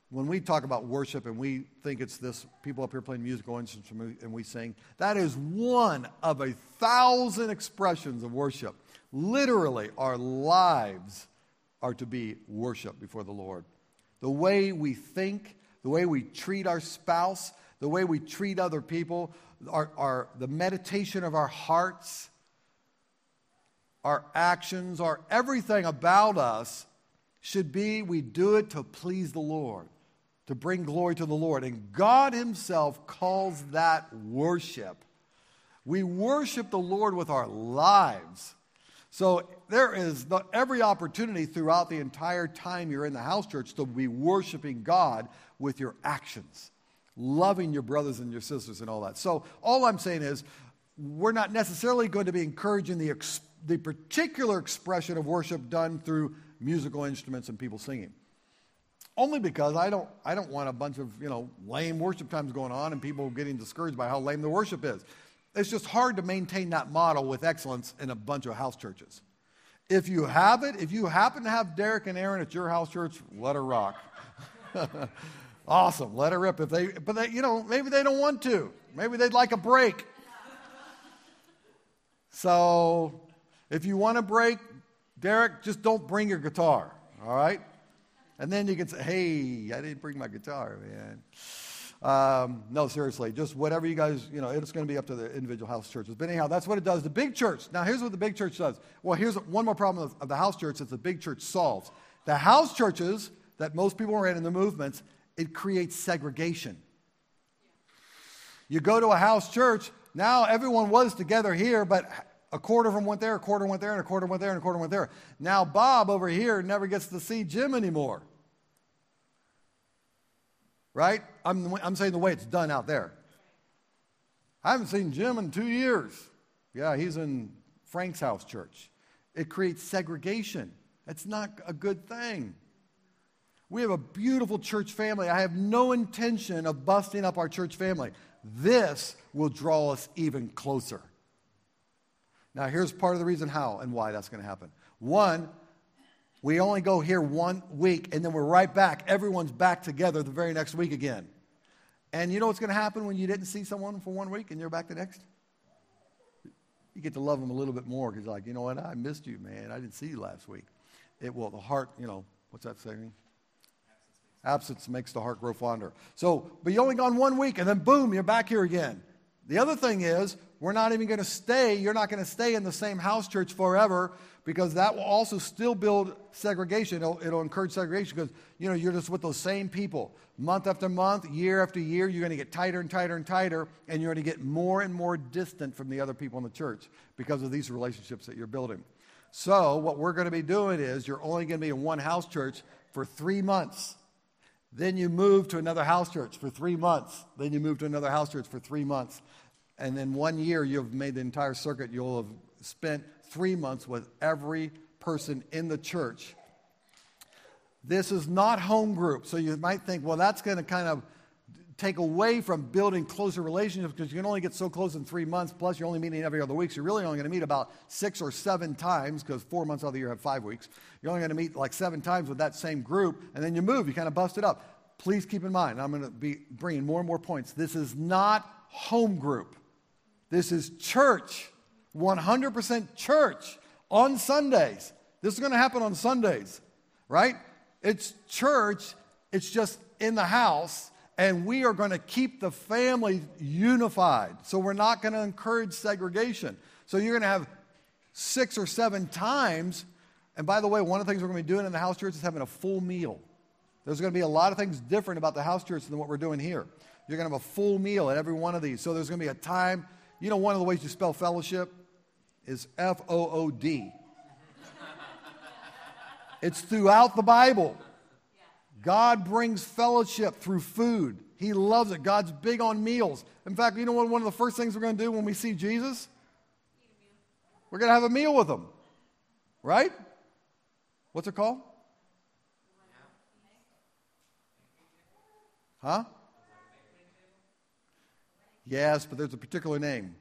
when we talk about worship and we think it's this people up here playing musical instruments and we sing, that is one of 1,000 expressions of worship. Literally, our lives are to be worship before the Lord. The way we think, the way we treat our spouse, the way we treat other people, the meditation of our hearts, our actions, everything about us should be, we do it to please the Lord, to bring glory to the Lord. And God himself calls that worship. We worship the Lord with our lives. So there is every opportunity throughout the entire time you're in the house church to be worshiping God with your actions, loving your brothers and your sisters and all that. So all I'm saying is we're not necessarily going to be encouraging the particular expression of worship done through musical instruments and people singing. Only because I don't want a bunch of, lame worship times going on and people getting discouraged by how lame the worship is. It's just hard to maintain that model with excellence in a bunch of house churches. If you happen to have Derek and Aaron at your house church, let her rock. Awesome, let her rip. Maybe they don't want to. Maybe they'd like a break. So, if you want a break, Derek, just don't bring your guitar, all right? And then you can say, hey, I didn't bring my guitar, man. No, seriously, just whatever you guys, it's going to be up to the individual house churches. But anyhow, that's what it does. The big church, now here's what the big church does. Well, here's one more problem of the house church that the big church solves. The house churches that most people are in the movements, it creates segregation. You go to a house church, now everyone was together here, but a quarter of them went there, a quarter went there, and a quarter went there, and a quarter went there. Now Bob over here never gets to see Jim anymore. Right? I'm saying the way it's done out there. I haven't seen Jim in 2 years. Yeah, he's in Frank's house church. It creates segregation. It's not a good thing. We have a beautiful church family. I have no intention of busting up our church family. This will draw us even closer. Now, here's part of the reason how and why that's going to happen. One, we only go here 1 week, and then we're right back. Everyone's back together the very next week again. And you know what's going to happen when you didn't see someone for 1 week and you're back the next? You get to love them a little bit more because, you know what? I missed you, man. I didn't see you last week. The heart, what's that saying? Absence makes the heart grow fonder. So, but you only gone 1 week, and then boom, you're back here again. The other thing is, we're not even going to stay. You're not going to stay in the same house church forever because that will also still build segregation. It'll encourage segregation because, you're just with those same people. Month after month, year after year, you're going to get tighter and tighter and tighter, and you're going to get more and more distant from the other people in the church because of these relationships that you're building. So what we're going to be doing is you're only going to be in one house church for 3 months. Then you move to another house church for 3 months. Then you move to another house church for 3 months. And then 1 year, you've made the entire circuit. You'll have spent 3 months with every person in the church. This is not home group. So you might think, well, that's going to kind of take away from building closer relationships because you can only get so close in 3 months. Plus, you're only meeting every other week. So you're really only going to meet about 6 or 7 times because 4 months out of the year have 5 weeks. You're only going to meet like 7 times with that same group. And then you move. You kind of bust it up. Please keep in mind, I'm going to be bringing more and more points. This is not home group. This is church, 100% church on Sundays. This is going to happen on Sundays, right? It's church, it's just in the house, and we are going to keep the family unified. So we're not going to encourage segregation. So you're going to have 6 or 7 times, and by the way, one of the things we're going to be doing in the house church is having a full meal. There's going to be a lot of things different about the house church than what we're doing here. You're going to have a full meal at every one of these. So there's going to be a time. One of the ways you spell fellowship is F-O-O-D. It's throughout the Bible. God brings fellowship through food. He loves it. God's big on meals. In fact, you know what one of the first things we're going to do when we see Jesus? We're going to have a meal with him. Right? What's it called? Huh? Yes, but there's a particular name.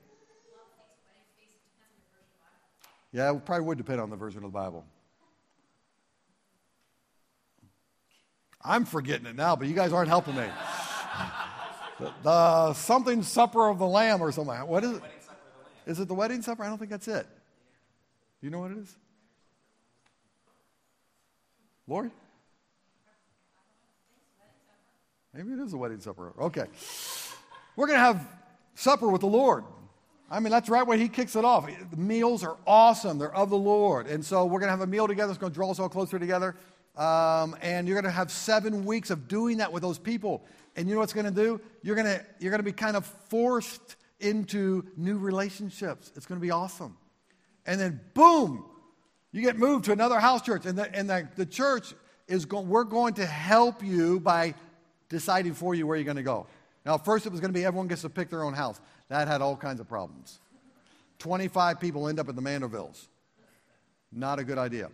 Yeah, it probably would depend on the version of the Bible. I'm forgetting it now, but you guys aren't helping me. The something supper of the Lamb or something. What is it? Wedding supper of the Lamb. Is it the wedding supper? I don't think that's it. Do you know what it is? Lori? Maybe it is a wedding supper. Okay. We're going to have supper with the Lord. I mean, that's right when he kicks it off. The meals are awesome. They're of the Lord. And so we're going to have a meal together. It's going to draw us all closer together. And you're going to have 7 weeks of doing that with those people. And you know what it's going to do? You're going to be kind of forced into new relationships. It's going to be awesome. And then, boom, you get moved to another house church. And the church we're going to help you by deciding for you where you're going to go. Now, first it was going to be everyone gets to pick their own house. That had all kinds of problems. 25 people end up at the Mandervilles. Not a good idea.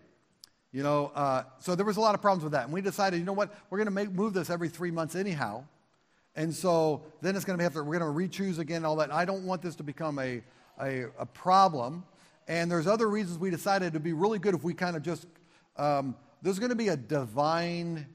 So there was a lot of problems with that. And we decided, you know what, we're going to move this every 3 months anyhow. And so then it's going to be we're going to re-choose again, all that. I don't want this to become a problem. And there's other reasons we decided it'd be really good if we kind of just, there's going to be a divine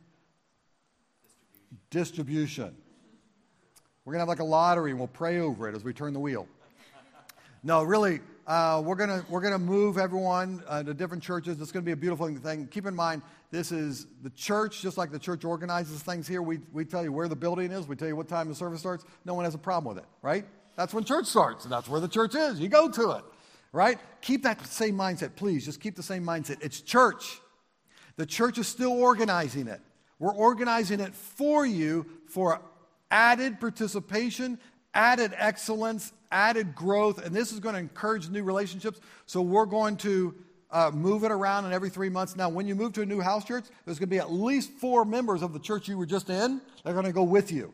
distribution. We're going to have like a lottery, and we'll pray over it as we turn the wheel. No, really, we're going to move everyone to different churches. It's going to be a beautiful thing. Keep in mind, this is the church, just like the church organizes things here. We tell you where the building is. We tell you what time the service starts. No one has a problem with it, right? That's when church starts, and that's where the church is. You go to it, right? Keep that same mindset, please. Just keep the same mindset. It's church. The church is still organizing it. We're organizing it for you for added participation, added excellence, added growth, and this is going to encourage new relationships. So we're going to move it around in every 3 months. Now, when you move to a new house church, there's going to be at least 4 members of the church you were just in. They're going to go with you.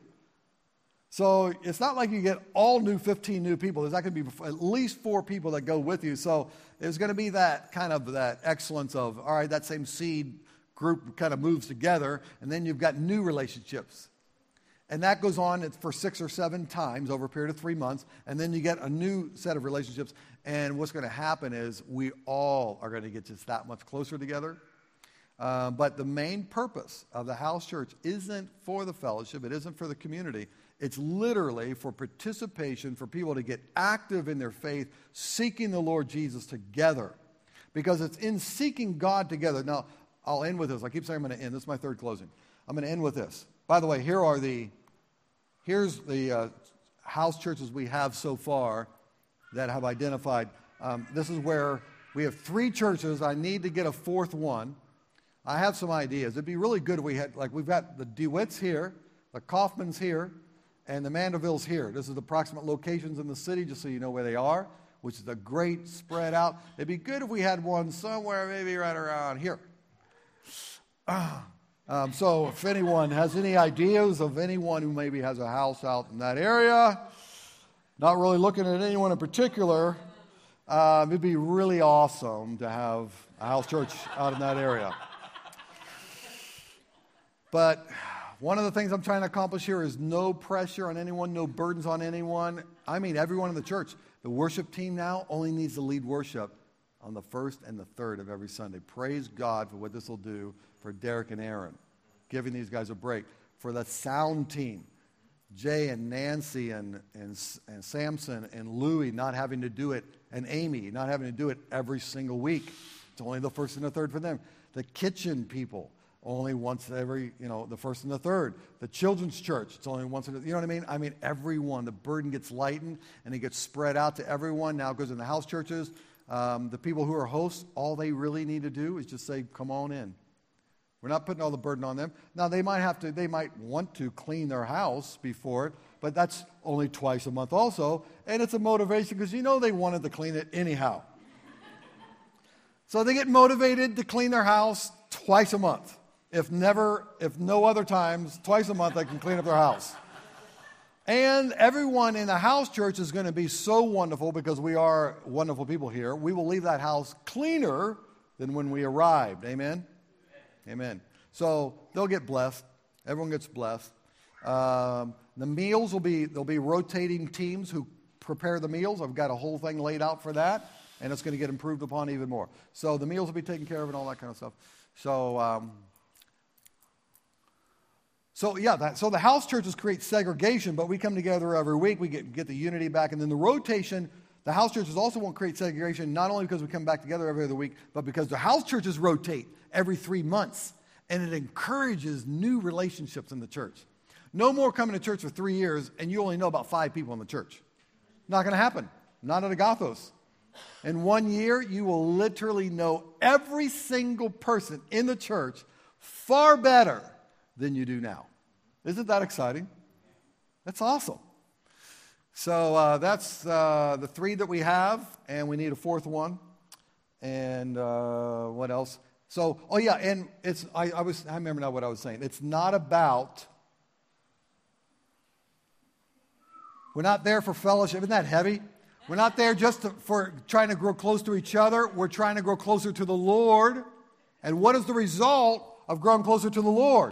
So it's not like you get all 15 new people. There's not going to be at least 4 people that go with you. So there's going to be that kind of that excellence of, all right, that same seed group kind of moves together, and then you've got new relationships. And that goes on for 6 or 7 times over a period of 3 months. And then you get a new set of relationships. And what's going to happen is we all are going to get just that much closer together. But the main purpose of the house church isn't for the fellowship. It isn't for the community. It's literally for participation, for people to get active in their faith, seeking the Lord Jesus together. Because it's in seeking God together. Now, I'll end with this. I keep saying I'm going to end. This is my third closing. I'm going to end with this. By the way, here's the house churches we have so far that have identified. This is where we have 3 churches. I need to get a 4th one. I have some ideas. It'd be really good if we had, we've got the DeWitts here, the Kaufmans here, and the Mandervilles here. This is the approximate locations in the city, just so you know where they are, which is a great spread out. It'd be good if we had one somewhere maybe right around here. So if anyone has any ideas of anyone who maybe has a house out in that area, not really looking at anyone in particular, it'd be really awesome to have a house church out in that area. But one of the things I'm trying to accomplish here is no pressure on anyone, no burdens on anyone. I mean, everyone in the church. The worship team now only needs to lead worship on the 1st and the 3rd of every Sunday. Praise God for what this will do for Derek and Aaron, giving these guys a break. For the sound team, Jay and Nancy and Samson and Louie not having to do it, and Amy not having to do it every single week. It's only the 1st and the 3rd for them. The kitchen people, only once every, the 1st and the 3rd. The children's church, it's only once, you know what I mean? I mean, everyone, the burden gets lightened and it gets spread out to everyone. Now it goes in the house churches. The people who are hosts, all they really need to do is just say, come on in. We're not putting all the burden on them. Now, they might want to clean their house before it, but that's only twice a month also. And it's a motivation because they wanted to clean it anyhow. So they get motivated to clean their house twice a month. If no other times, twice a month they can clean up their house. And everyone in the house church is going to be so wonderful because we are wonderful people here. We will leave that house cleaner than when we arrived. Amen? Amen. So they'll get blessed. Everyone gets blessed. The meals there'll be rotating teams who prepare the meals. I've got a whole thing laid out for that, and it's going to get improved upon even more. So the meals will be taken care of and all that kind of stuff. So So so the house churches create segregation, but we come together every week. We get the unity back, and then the rotation. The house churches also won't create segregation, not only because we come back together every other week, but because the house churches rotate every 3 months, and it encourages new relationships in the church. No more coming to church for 3 years, and you only know about 5 people in the church. Not going to happen. Not at Agathos. In 1 year, you will literally know every single person in the church far better than you do now. Isn't that exciting? That's awesome. So that's the 3 that we have, and we need a 4th one. And what else? So, and I remember now what I was saying. It's not about, we're not there for fellowship. Isn't that heavy? We're not there just for trying to grow close to each other. We're trying to grow closer to the Lord. And what is the result of growing closer to the Lord?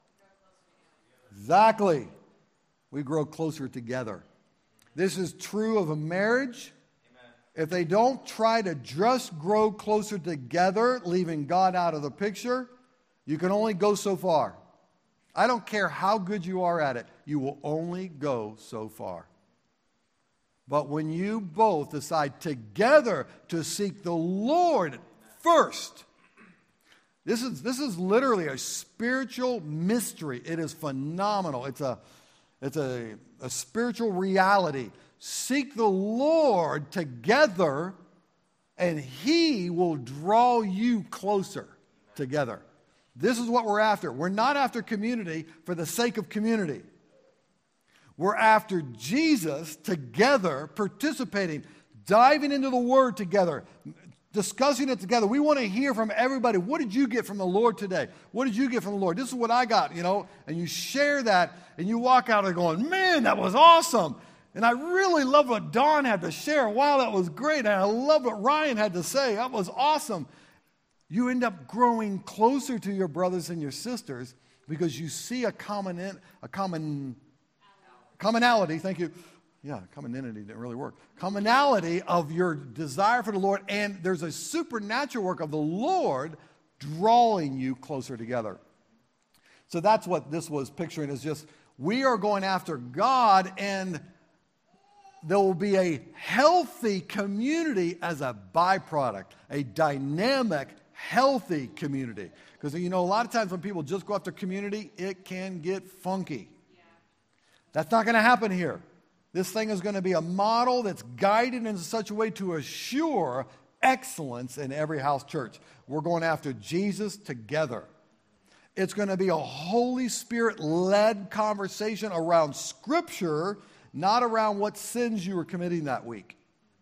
Exactly. We grow closer together. This is true of a marriage. Amen. If they don't try to just grow closer together, leaving God out of the picture, you can only go so far. I don't care how good you are at it. You will only go so far. But when you both decide together to seek the Lord first, this is literally a spiritual mystery. It is phenomenal. It's a spiritual reality. Seek the Lord together, and He will draw you closer together. This is what we're after. We're not after community for the sake of community. We're after Jesus together, participating, diving into the Word together, discussing it together. We want to hear from everybody. What did you get from the Lord today? What did you get from the Lord? This is what I got, and you share that, and you walk out of going, man, that was awesome. And I really love what Don had to share. Wow, that was great. And I love what Ryan had to say. That was awesome. You end up growing closer to your brothers and your sisters because you see a commonality. Thank you. Yeah, commonality didn't really work. Commonality of your desire for the Lord, and there's a supernatural work of the Lord drawing you closer together. So that's what this was picturing, is just we are going after God, and there will be a healthy community as a byproduct, a dynamic, healthy community. Because, a lot of times when people just go after community, it can get funky. Yeah. That's not going to happen here. This thing is going to be a model that's guided in such a way to assure excellence in every house church. We're going after Jesus together. It's going to be a Holy Spirit-led conversation around Scripture, not around what sins you were committing that week.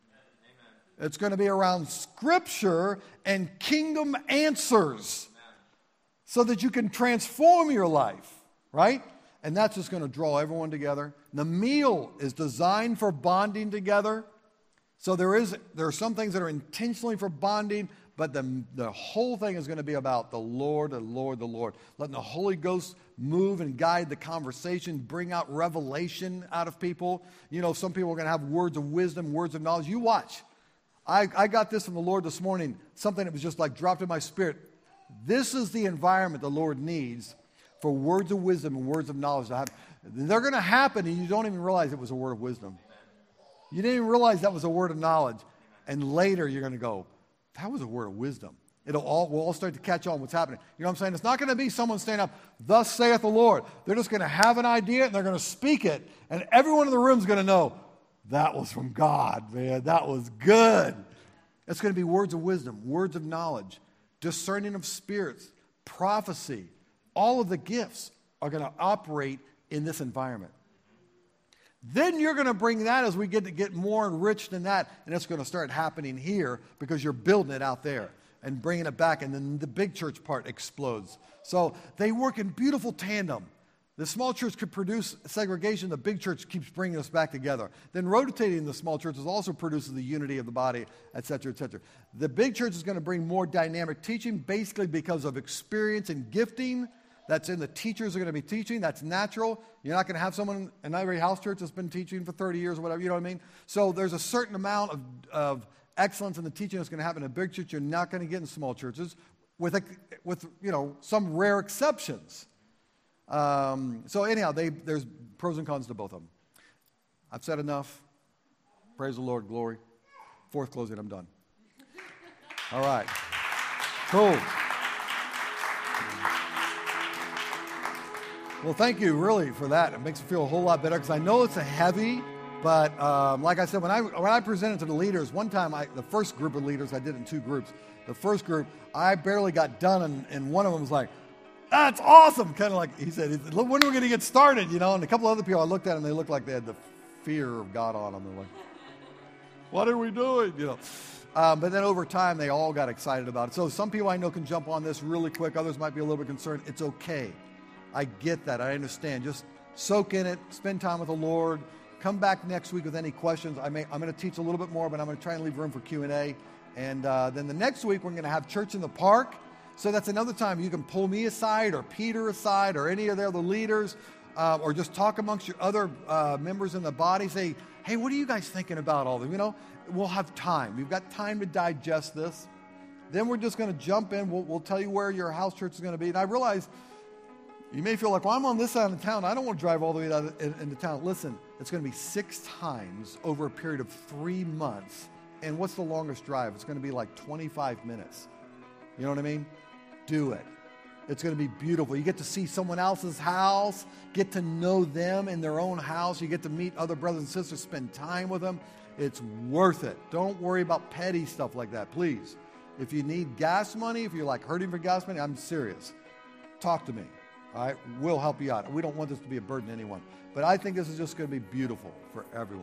Amen. It's going to be around Scripture and kingdom answers. Amen. So that you can transform your life, right? And that's just going to draw everyone together. The meal is designed for bonding together. So there are some things that are intentionally for bonding, but the whole thing is going to be about the Lord, the Lord, the Lord. Letting the Holy Ghost move and guide the conversation, bring out revelation out of people. Some people are going to have words of wisdom, words of knowledge. You watch. I got this from the Lord this morning, something that was just like dropped in my spirit. This is the environment the Lord needs for words of wisdom and words of knowledge to happen. They're going to happen, and you don't even realize it was a word of wisdom. You didn't even realize that was a word of knowledge. And later you're going to go, that was a word of wisdom. We'll all start to catch on what's happening. You know what I'm saying? It's not going to be someone standing up, thus saith the Lord. They're just going to have an idea, and they're going to speak it. And everyone in the room is going to know, that was from God, man. That was good. It's going to be words of wisdom, words of knowledge, discerning of spirits, prophecy. All of the gifts are going to operate in this environment. Then you're going to bring that as we get more enriched in that, and it's going to start happening here because you're building it out there and bringing it back, and then the big church part explodes. So they work in beautiful tandem. The small church could produce segregation. The big church keeps bringing us back together. Then rotating the small churches also produces the unity of the body, et cetera, et cetera. The big church is going to bring more dynamic teaching, basically because of experience and gifting. That's in the teachers are going to be teaching. That's natural. You're not going to have someone in every house church that's been teaching for 30 years or whatever. You know what I mean? So there's a certain amount of excellence in the teaching that's going to happen in a big church. You're not going to get in small churches with some rare exceptions. So anyhow, there's pros and cons to both of them. I've said enough. Praise the Lord, glory. Fourth closing, I'm done. All right. Cool. Well, thank you really for that. It makes me feel a whole lot better because I know it's a heavy, but like I said, when I presented to the leaders, one time the first group of leaders, I did it in 2 groups. The first group, I barely got done, and one of them was like, "That's awesome!" Kind of like he said, "When are we going to get started?" You know. And a couple other people, I looked at them, they looked like they had the fear of God on them. They're like, "What are we doing?" You know. But then over time, they all got excited about it. So some people I know can jump on this really quick. Others might be a little bit concerned. It's okay. I get that. I understand. Just soak in it. Spend time with the Lord. Come back next week with any questions. I'm going to teach a little bit more, but I'm going to try and leave room for Q&A. And then the next week, we're going to have Church in the Park. So that's another time you can pull me aside or Peter aside or any of the other leaders or just talk amongst your other members in the body. Say, hey, what are you guys thinking about all this? You know, we'll have time. We've got time to digest this. Then we're just going to jump in. We'll tell you where your house church is going to be. And I realize you may feel like, well, I'm on this side of town. I don't want to drive all the way out into town. Listen, it's going to be 6 times over a period of 3 months. And what's the longest drive? It's going to be like 25 minutes. You know what I mean? Do it. It's going to be beautiful. You get to see someone else's house, get to know them in their own house. You get to meet other brothers and sisters, spend time with them. It's worth it. Don't worry about petty stuff like that, please. If you need gas money, if you're like hurting for gas money, I'm serious. Talk to me. All right? We'll help you out. We don't want this to be a burden to anyone. But I think this is just going to be beautiful for everyone.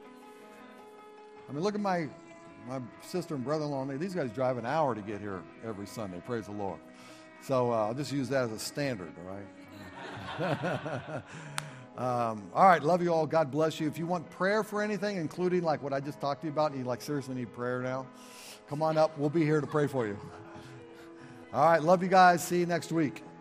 I mean, look at my sister and brother-in-law. These guys drive an hour to get here every Sunday. Praise the Lord. So I'll just use that as a standard, all right? All right, love you all. God bless you. If you want prayer for anything, including like what I just talked to you about, and you like seriously need prayer now, come on up. We'll be here to pray for you. All right, love you guys. See you next week.